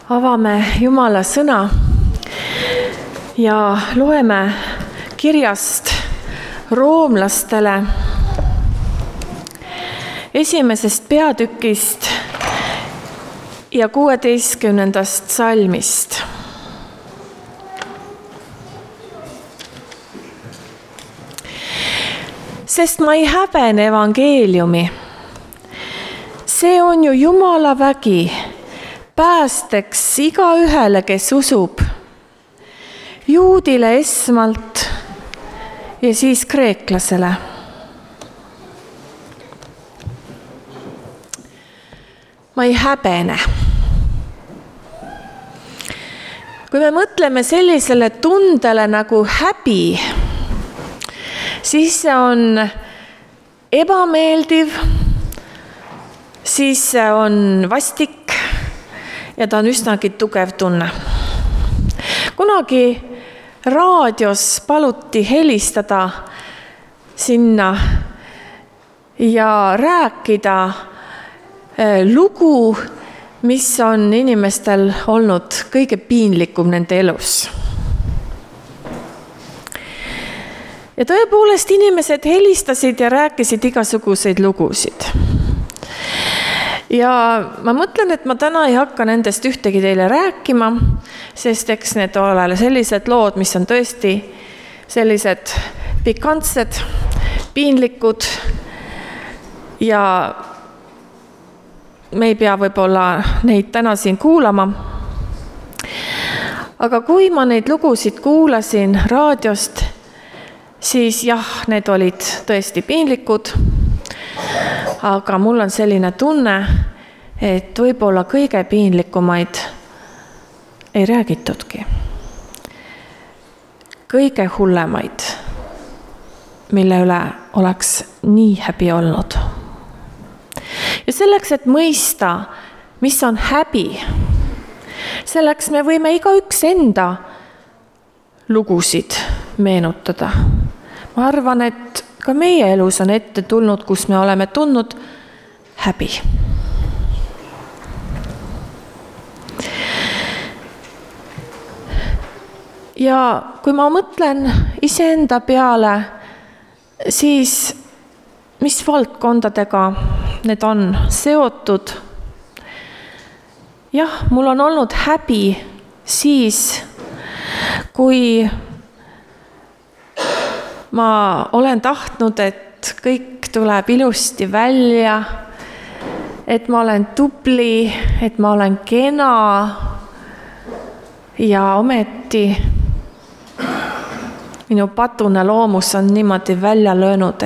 avame Jumala sõna ja loeme kirjast roomlastele 1. peatükist ja 16. salmist. Sest ma ei häbene evangeeliumi. See on ju Jumala vägi, päästeks igaühele, kes usub. Juudile esmalt ja siis kreeklasele. Ma ei häbene. Kui me mõtleme sellisele tundele nagu häbi, siis see on ebameeldiv, siis see on vastik ja ta on üsnagi tugev tunne. Kunagi raadios paluti helistada sinna ja rääkida lugu, mis on inimestel olnud kõige piinlikum nende elus. Ja tõepoolest inimesed helistasid ja rääkisid igasuguseid lugusid. Ja ma mõtlen, et ma täna ei hakka nendest ühtegi teile rääkima, sest eks need ole sellised lood, mis on tõesti sellised pikantsed, piinlikud ja me ei pea võib-olla neid täna siin kuulama. Aga kui ma neid lugusid kuulasin raadiost, siis jah, need olid tõesti piinlikud, aga mul on selline tunne, et võib-olla kõige piinlikumaid ei räägitudki. Kõige hullemaid, mille üle oleks nii häbi olnud. Ja selleks, et mõista, mis on häbi, selleks me võime igaüks enda lugusid meenutada. Ma arvan, et ka meie elus on ette tulnud, kus me oleme tundnud häbi. Ja kui ma mõtlen iseenda peale, siis mis valdkondadega need on seotud? Jah, mul on olnud häbi siis, kui ma olen tahtnud, et kõik tuleb ilusti välja, et ma olen tubli, et ma olen kena ja ometi minu patune loomus on niimoodi välja löönud,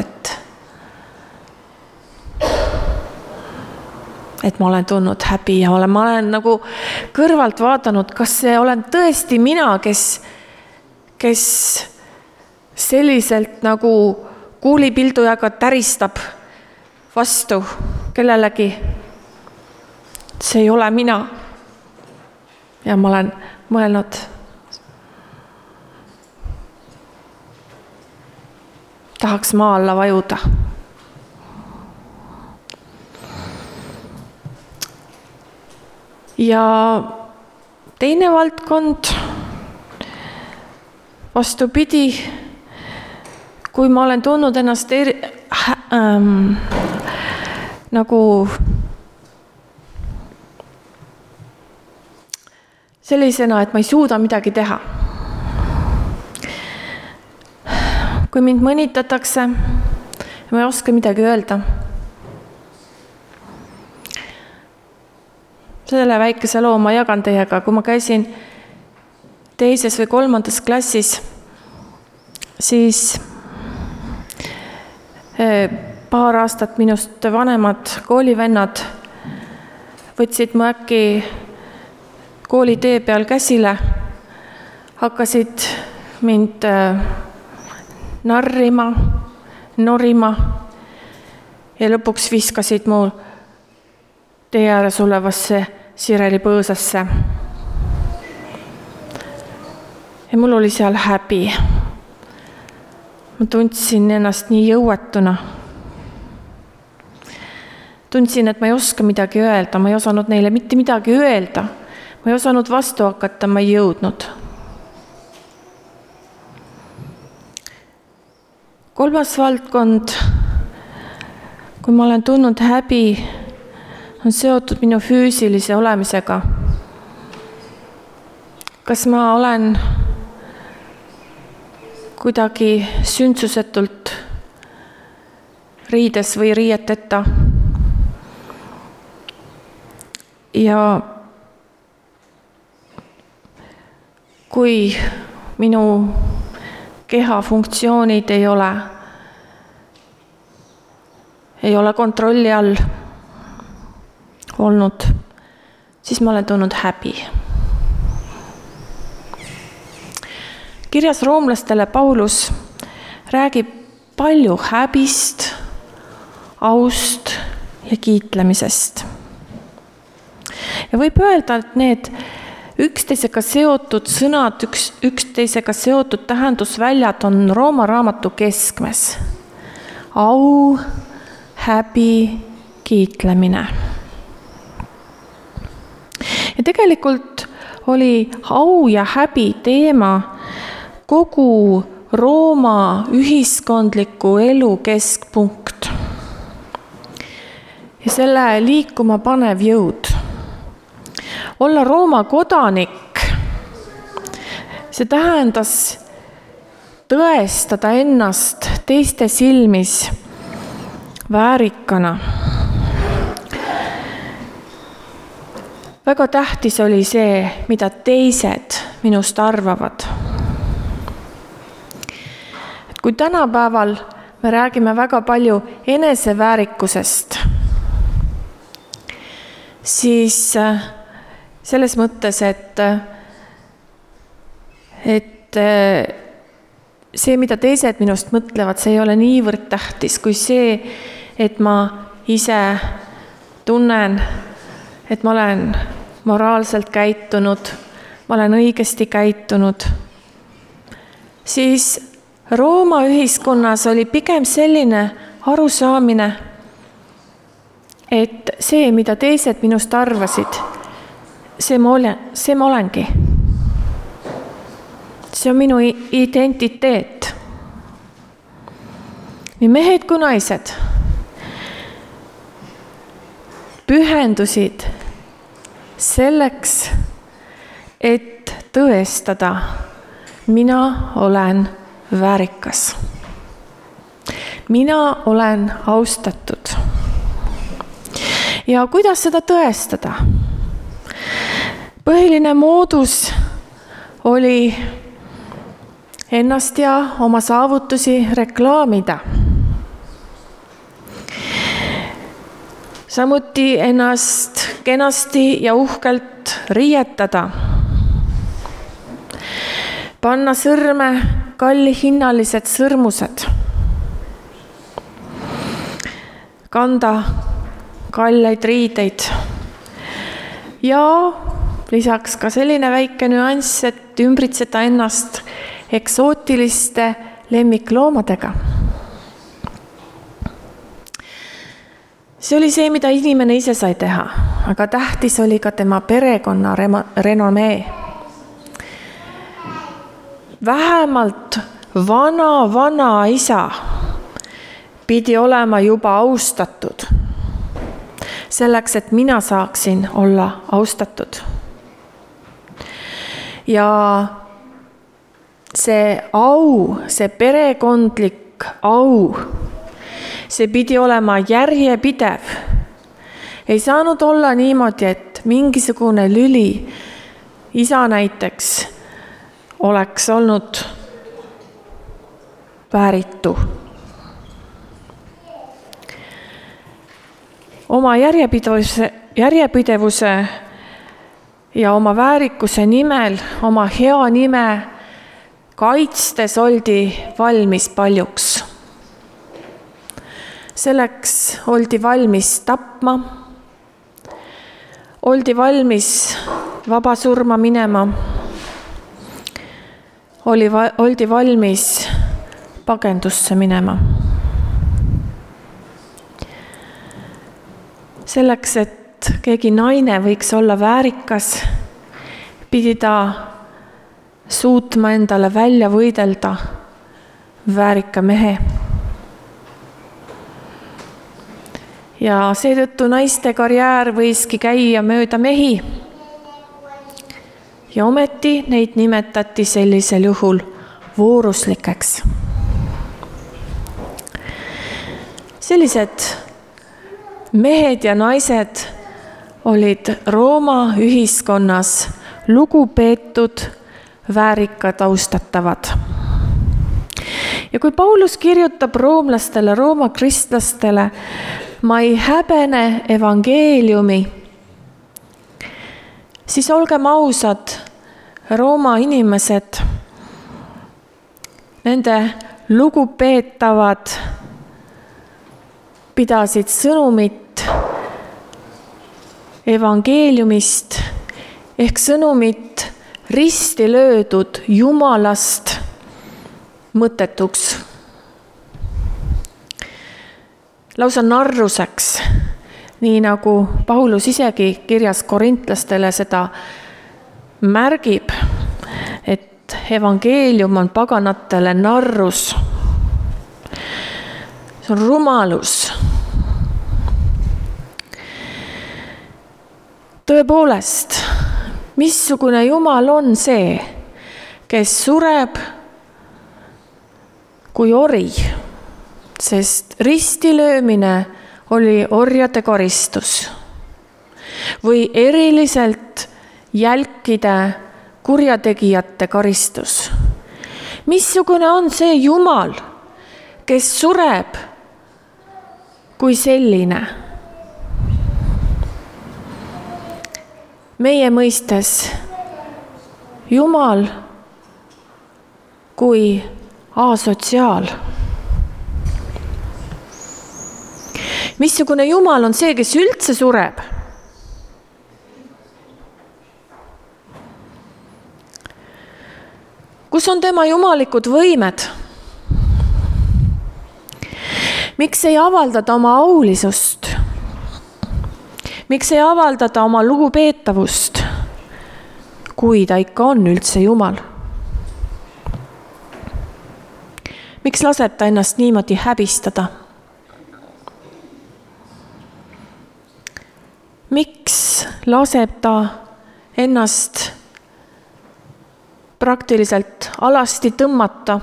et ma olen tundnud häbi ja ma olen nagu kõrvalt vaadanud, kas see olen tõesti mina, kes selliselt nagu kuulipildujaga täristab vastu kellelegi. See ei ole mina. Ja ma olen mõelnud, tahaks maa alla vajuda. Ja teine valdkond, vastupidi, kui ma olen tundnud ennast nagu sellisena, et ma ei suuda midagi teha. Kui mind mõnitatakse ja ma ei oska midagi öelda. Selle väikese loo ma jagan teiega, kui ma käisin 2. või 3. klassis, siis paar aastat minust vanemad koolivennad võtsid mu äkki kooli tee peal käsile, hakkasid mind narrima, norima ja lõpuks viskasid mu tee ääres olevasse Sireli põõsasse. Ja mul oli seal häbi. Ma tundsin ennast nii jõuetuna. Tundsin, et ma ei oska midagi öelda, ma ei osanud neile mitte midagi öelda. ma ei osanud vastu hakata, ma ei jõudnud. Kolmas valdkond, kui ma olen tundnud häbi, on seotud minu füüsilise olemisega. Kas ma olen kuidagi sündsusetult riides või riieteta? Ja kui minu keha funktsioonid ei ole kontrolli all olnud, siis ma olen tundnud häbi. Kirjas roomlastele Paulus räägib palju häbist, aust ja kiitlemisest. Ja võib öelda, et need üksteisega seotud sõnad, üksteisega seotud tähendusväljad on Rooma raamatu keskmes. Au, häbi, kiitlemine. Ja tegelikult oli au ja häbi teema kogu Rooma ühiskondliku elu keskpunkt. Ja selle liikuma panev jõud. Olla Rooma kodanik, see tähendas tõestada ennast teiste silmis väärikana. Väga tähtis oli see, mida teised minust arvavad. Kui tänapäeval me räägime väga palju eneseväärikusest, siis selles mõttes, et see, mida teised minust mõtlevad, see ei ole niivõrd tähtis, kui see, et ma ise tunnen, et ma olen moraalselt käitunud, ma olen õigesti käitunud, siis Rooma ühiskonnas oli pigem selline arusaamine, et see, mida teised minust arvasid, see ma olengi. See on minu identiteet. Nii mehed kui naised pühendusid selleks, et tõestada, mina olen väärikas. Mina olen austatud. Ja kuidas seda tõestada? Põhiline moodus oli ennast ja oma saavutusi reklaamida. Samuti ennast kenasti ja uhkelt riietada. Panna sõrme kallihinnalised sõrmused. Kanda kalleid riideid. Ja lisaks ka selline väike nüanss, et ümbritseda ennast eksootiliste lemmikloomadega. See oli see, mida inimene ise sai teha, aga tähtis oli ka tema perekonna renomee. Vähemalt vana isa pidi olema juba austatud, selleks, et mina saaksin olla austatud. Ja see au, see perekondlik au, see pidi olema järjepidev. Ei saanud olla niimoodi, et mingisugune lüli, isa näiteks, oleks olnud vääritu. Oma järjepidevuse ja oma väärikuse nimel, oma hea nime kaitstes oldi valmis paljuks. Selleks oldi valmis tapma, oldi valmis vabasurma minema, oldi valmis pagendusse minema. Selleks, et keegi naine võiks olla väärikas, pidi ta suutma endale välja võidelda väärika mehe. Ja seetõttu naiste karjäär võiski käia mööda mehi. Ja ometi neid nimetati sellisel juhul vooruslikeks. Sellised mehed ja naised olid Rooma ühiskonnas lugupeetud, väärikad, austatavad. Ja kui Paulus kirjutab roomlastele, Rooma kristlastele, ma ei häbene evangeeliumi, siis olgem ausad, Rooma inimesed, nende lugupeetavad pidasid sõnumit evangeeliumist ehk sõnumit risti löödud Jumalast mõttetuks. Lausa narruseks, nii nagu Paulus isegi kirjas korintlastele seda märgib, et evangeelium on paganatele narrus. See on rumalus. Tõepoolest, missugune Jumal on see, kes sureb kui ori, sest ristilöömine oli orjade karistus või eriliselt jälkide kurjategijate karistus. Missugune on see Jumal, kes sureb kui selline? Meie mõistes Jumal kui asotsiaal. Missugune Jumal on see, kes üldse sureb? Kus on tema jumalikud võimed? Miks ei avaldada oma aulisust? Miks ei avaldada oma lugupeetavust, kui ta ikka on üldse Jumal? Miks laseb ta ennast niimoodi häbistada? Miks laseb ta ennast praktiliselt alasti tõmmata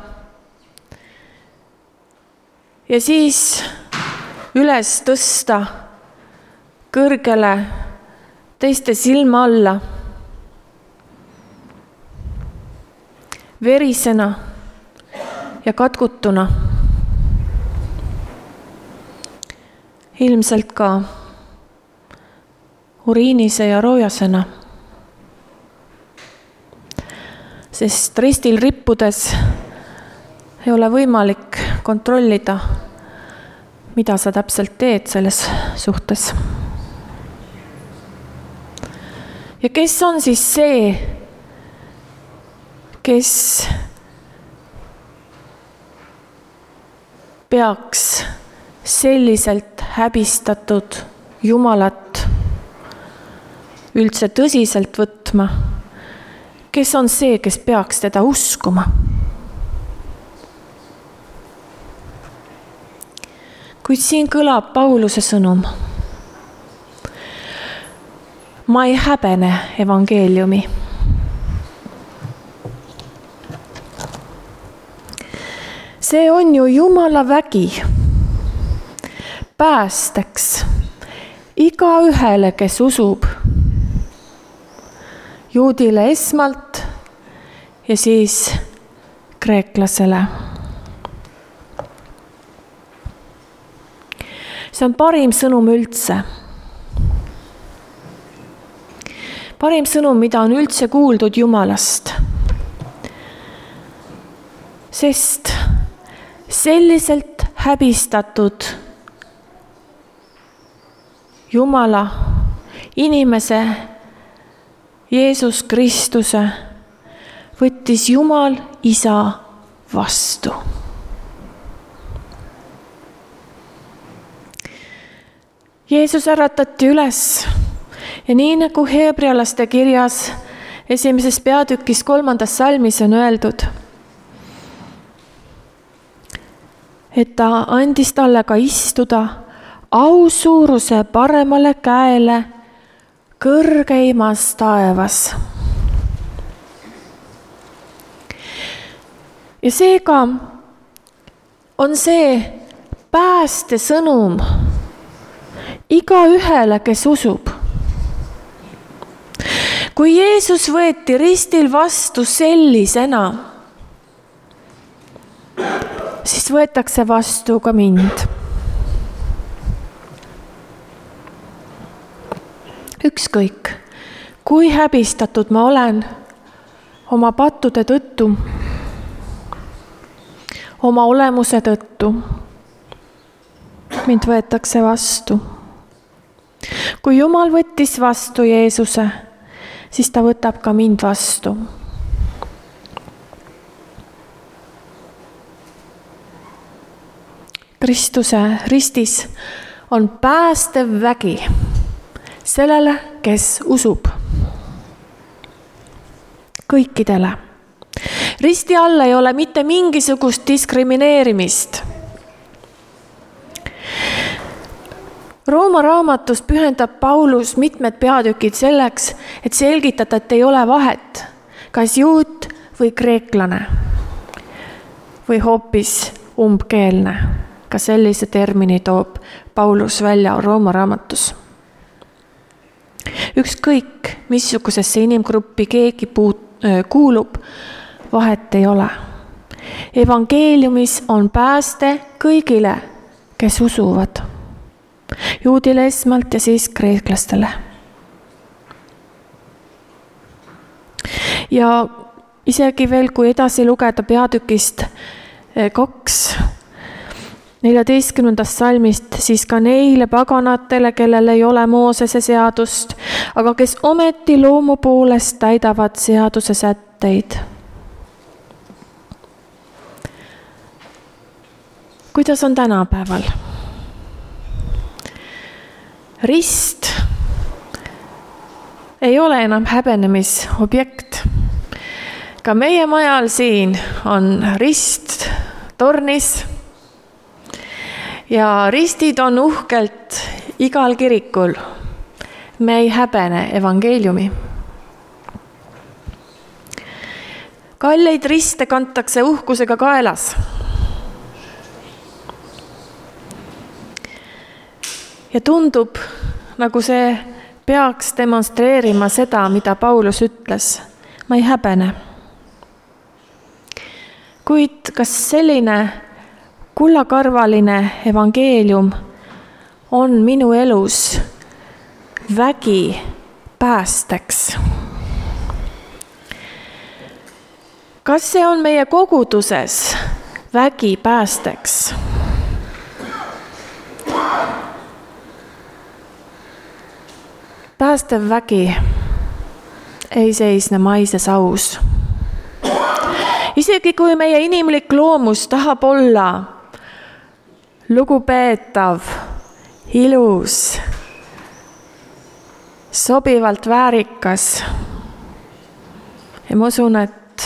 ja siis üles tõsta kõrgele teiste silma alla, verisena ja katkutuna, ilmselt ka uriinise ja roojasena, sest ristil rippudes ei ole võimalik kontrollida, mida sa täpselt teed selles suhtes. Ja kes on siis see, kes peaks selliselt häbistatud Jumalat üldse tõsiselt võtma? Kes on see, kes peaks teda uskuma? Kuid siin kõlab Pauluse sõnum. Ma ei häbene evangeeliumi. See on ju Jumala vägi päästeks igaühele, kes usub. Juudile esmalt ja siis kreeklasele. See on parim sõnum üldse. Parim sõnum, mida on üldse kuuldud Jumalast. Sest selliselt häbistatud Jumala, inimese, Jeesus Kristuse võttis Jumal Isa vastu. Jeesus äratati üles ja nii nagu Heebrealaste kirjas 1. peatükis 3. salmis on öeldud, et ta andis talle ka istuda ausuuruse paremale käele kõrgeimas taevas. Ja seega on see päästesõnum igaühele, kes usub. Kui Jeesus võeti ristil vastu sellisena, siis võetakse vastu ka mind. Ükskõik, kui häbistatud ma olen oma pattude tõttu, oma olemuse tõttu, mind võetakse vastu. Kui Jumal võttis vastu Jeesuse, siis ta võtab ka mind vastu. Kristuse ristis on päästev vägi sellele, kes usub. Kõikidele. Risti all ei ole mitte mingisugust diskrimineerimist. Rooma raamatus pühendab Paulus mitmed peatükid selleks, et selgitada, et ei ole vahet, kas juut või kreeklane või hoopis umbkeelne. Ka sellise termini toob Paulus välja Rooma raamatus. Ükskõik, missugusesse inimgruppi keegi kuulub, vahet ei ole. Evangeeliumis on pääste kõigile, kes usuvad. Juudile esmalt ja siis kreeklastele. Ja isegi veel, kui edasi lugeda peatükist 2, 14. salmist, siis ka neile paganatele, kellel ei ole Moosese seadust, aga kes ometi loomu poolest täidavad seaduse sätteid. Kuidas on tänapäeval? Rist ei ole enam häbenemisobjekt. Ka meie majal siin on rist tornis ja ristid on uhkelt igal kirikul. Me ei häbene evangeeliumi. Kalleid riste kantakse uhkusega kaelas. Ja tundub, nagu see peaks demonstreerima seda, mida Paulus ütles. Ma ei häbene. Kuid kas selline kullakarvaline evangeelium on minu elus vägi päästeks? Kas see on meie koguduses vägi päästeks? Päästev vägi ei seisne maises aus. Isegi kui meie inimlik loomus tahab olla lugupeetav, ilus, sobivalt väärikas. Ja ma usun, et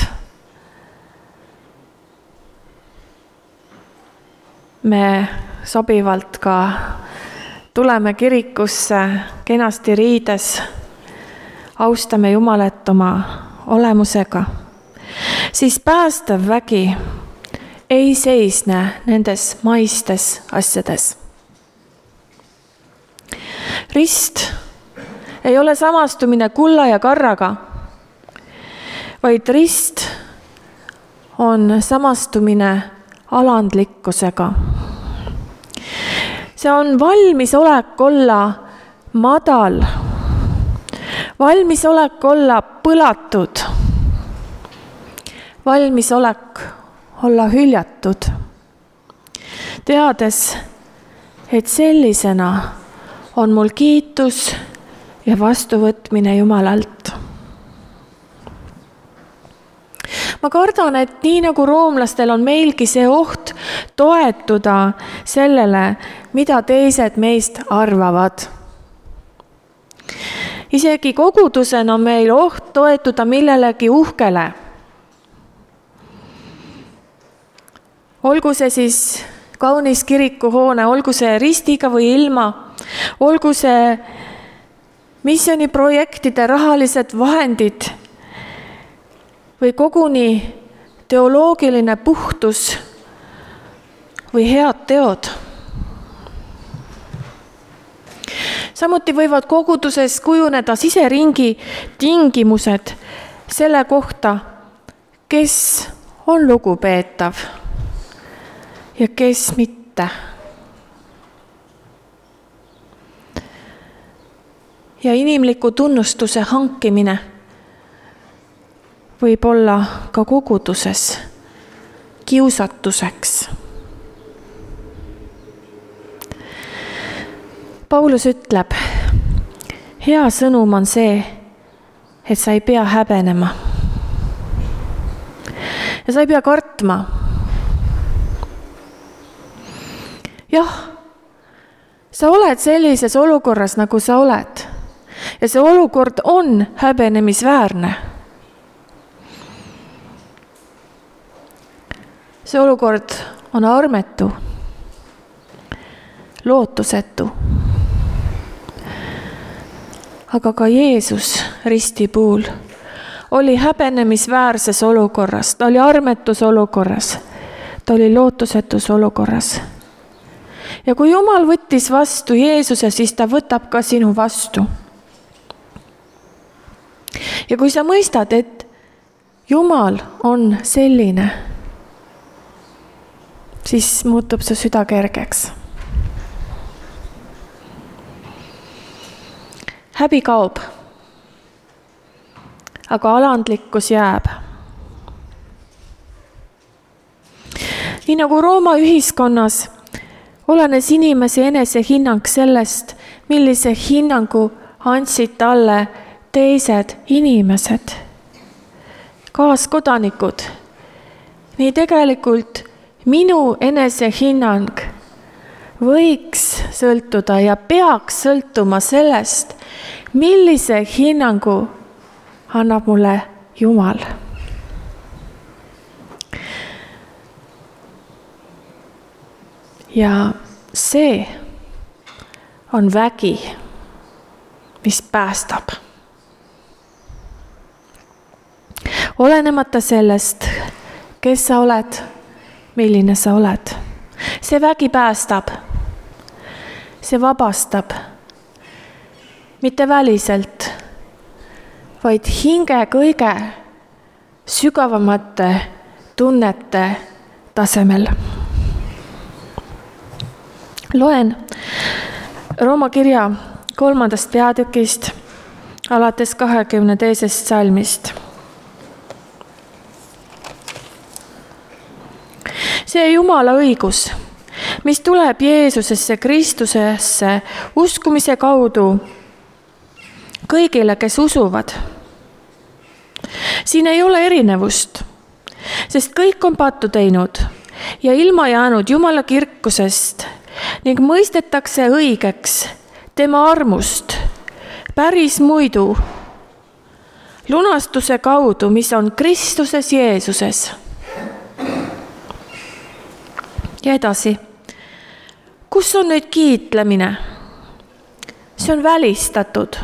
me sobivalt ka tuleme kirikusse kenasti riides, austame Jumalat oma olemusega, siis päästev vägi ei seisne nendes maistes asjades. Rist ei ole samastumine kulla ja karraga, vaid rist on samastumine alandlikkusega. See on valmisolek olla madal, valmisolek olla põlatud, valmisolek olla hüljatud, teades, et sellisena on mul kiitus ja vastuvõtmine Jumalalt. Ma kardan, et nii nagu roomlastel on meilgi see oht toetuda sellele, mida teised meist arvavad. isegi kogudusena on meil oht toetuda millelegi uhkele. Olgu see siis kaunis kirikuhoone, olgu see ristiga või ilma, olgu see missiooniprojektide rahalised vahendid või koguni teoloogiline puhtus või head teod. Samuti võivad koguduses kujuneda siseringi tingimused selle kohta, kes on lugupeetav ja kes mitte. Ja inimliku tunnustuse hankimine võib olla ka koguduses kiusatuseks. Paulus ütleb, hea sõnum on see, et sa ei pea häbenema. Ja sa ei pea kartma. Jah, sa oled sellises olukorras, nagu sa oled. Ja see olukord on häbenemisväärne. See olukord on armetu, lootusetu. Aga ka Jeesus risti puhul oli häbenemisväärses olukorras, ta oli armetus olukorras, ta oli lootusetus olukorras. Ja kui Jumal võttis vastu Jeesuse, siis ta võtab ka sinu vastu. Ja kui sa mõistad, et Jumal on selline, siis muutub su süda kergeks. Häbi kaob, aga alandlikkus jääb. Nii nagu Rooma ühiskonnas olenes inimese enesehinnang sellest, millise hinnangu andsid talle teised inimesed, kaaskodanikud. Nii tegelikult minu enesehinnang võiks sõltuda ja peaks sõltuma sellest, millise hinnangu annab mulle Jumal. Ja see on vägi, mis päästab. Olenemata sellest, kes sa oled, milline sa oled. See vägi päästab. See vabastab. Mitte väliselt, vaid hinge kõige sügavamate tunnete tasemel. Loen Rooma kirja 3. peatükist alates 22. salmist. See Jumala õigus, mis tuleb Jeesusesse Kristusesse uskumise kaudu kõigile, kes usuvad. Siin ei ole erinevust, sest kõik on pattu teinud ja ilma jäänud Jumala kirkusest ning mõistetakse õigeks tema armust päris muidu lunastuse kaudu, mis on Kristuses Jeesuses. Ja edasi. Kus on nüüd kiitlemine? See on välistatud.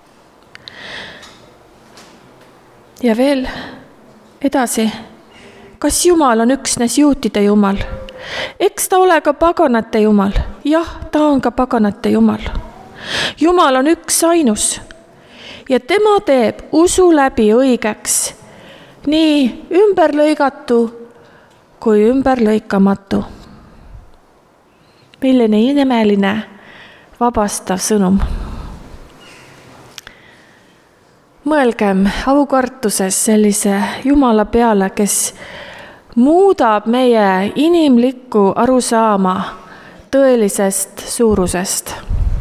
Ja veel edasi. Kas Jumal on üksnes juutide Jumal? Eks ta ole ka paganate Jumal. Jah, ta on ka paganate Jumal. Jumal on üks ainus ja tema teeb usu läbi õigeks, nii ümberlõigatu kui ümberlõikamatu. Milline imeline vabastav sõnum. Mõelgem aukartuses sellise Jumala peale, kes muudab meie inimlikku arusaama tõelisest suurusest.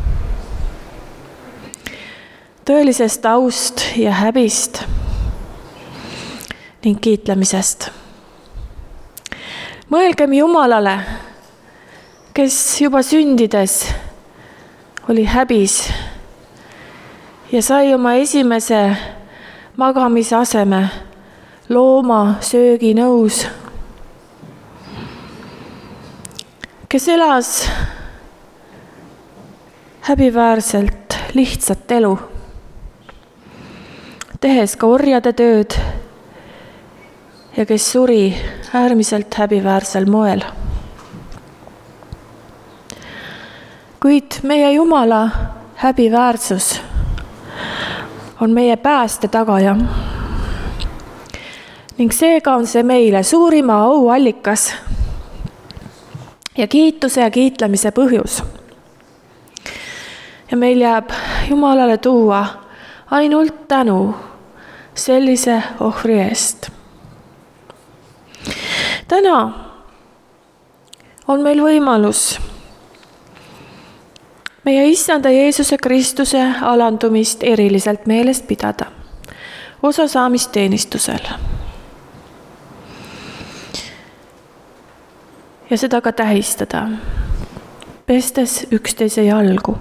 Tõelisest aust ja häbist ning kiitlemisest. Mõelgem Jumalale, kes juba sündides oli häbis ja sai oma esimese magamisaseme looma söögi nõus, kes elas häbiväärselt lihtsat elu, tehes ka orjade tööd ja kes suri äärmiselt häbiväärsel moel. Kuid meie Jumala häbiväärsus on meie pääste tagaja ning seega on see meile suurima auallikas ja kiituse ja kiitlemise põhjus. Ja meil jääb Jumalale tuua ainult tänu sellise ohvri eest. Täna on meil võimalus meie Issanda Jeesuse Kristuse alandumist eriliselt meelest pidada, osasaamisteenistusel. Ja seda ka tähistada, pestes üksteise jalgu.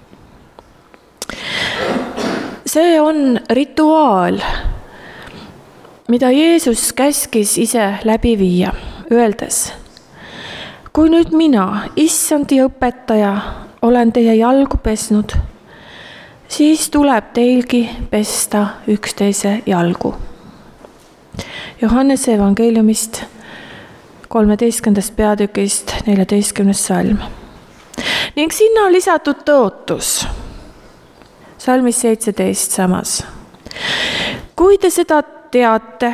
See on rituaal, mida Jeesus käskis ise läbi viia, öeldes, kui nüüd mina, Issand ja õpetaja, olen teie jalgu pesnud, siis tuleb teilgi pesta üksteise jalgu. Johannese evangeeliumist 13. peatükist 14. salm. Ning sinna on lisatud tõotus. Salmis 17 samas. Kui te seda teate,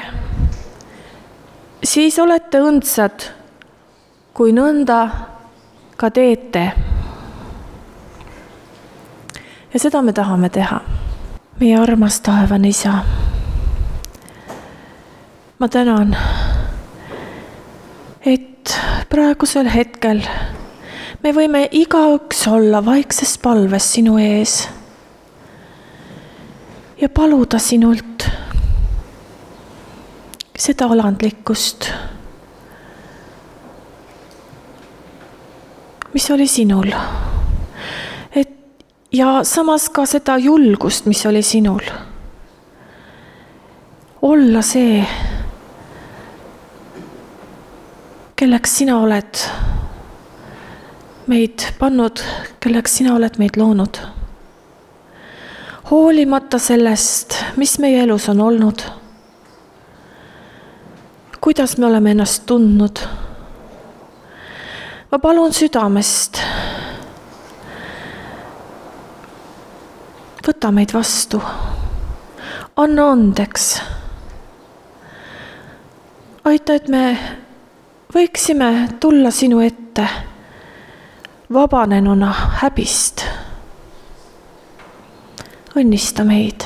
siis olete õndsad, kui nõnda ka teete. Ja seda me tahame teha. Meie armas taevane Isa. Ma tänan, et praegusel hetkel me võime igaüks olla vaikses palves sinu ees ja paluda sinult seda alandlikkust, mis oli sinul. Ja samas ka seda julgust, mis oli sinul. Olla see, kelleks sina oled meid pannud, kelleks sina oled meid loonud. Hoolimata sellest, mis meie elus on olnud, kuidas me oleme ennast tundnud. Ma palun südamest, võta meid vastu, anna andeks. Aita, et me võiksime tulla sinu ette vabanenuna häbist. Õnnista meid.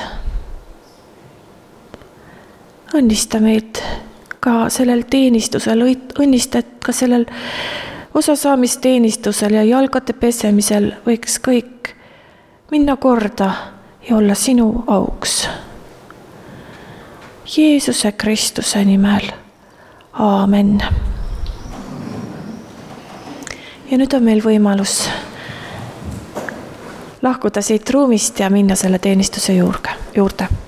Õnnista meid ka sellel teenistusel, õnnista, et ka sellel osasaamisteenistusel ja jalgade pesemisel võiks kõik minna korda ja olla sinu auks. Jeesuse Kristuse nimel. Aamen. Ja nüüd on meil võimalus lahkuda siit ruumist ja minna selle teenistuse juurde.